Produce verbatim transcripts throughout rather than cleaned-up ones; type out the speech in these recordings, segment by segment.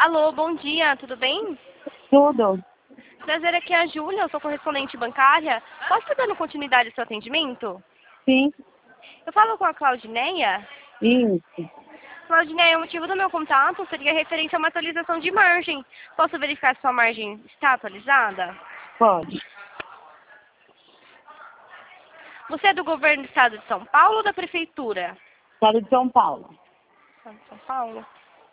Alô, bom dia, tudo bem? Tudo? Prazer, aqui é a Júlia, eu sou correspondente bancária. Posso estar dando continuidade ao seu atendimento? Sim, Eu falo com a Claudineia. isso. Claudineia, o motivo do meu contato seria referente a uma atualização de margem. Posso verificar se sua margem está atualizada? Pode. Você é do governo do estado de São Paulo ou da prefeitura? Estado de São Paulo. Estado de São Paulo.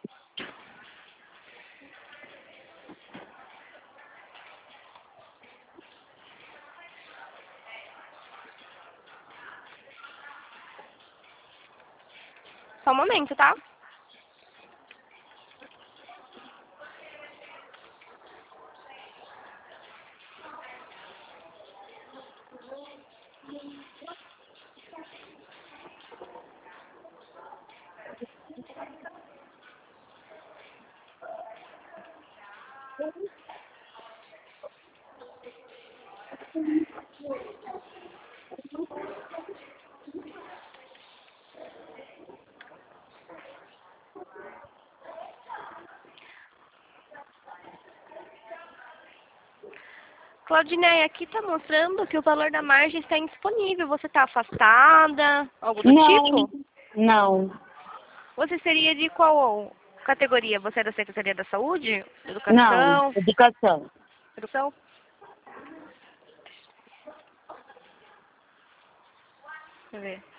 Só um momento, tá? Claudineia, aqui está mostrando que o valor da margem está indisponível. Você está afastada? Algo do Não, tipo? não, Você seria de qual categoria? Você é da Secretaria da Saúde? não. Educação? Educação. Educação? Deixa eu ver.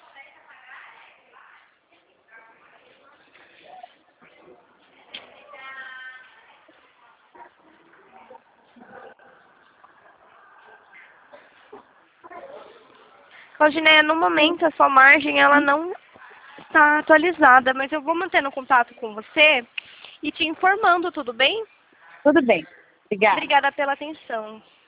Claudineia, no momento a sua margem ela não está atualizada, mas eu vou mantendo contato com você e te informando, tudo bem? Tudo bem. Obrigada. Obrigada pela atenção.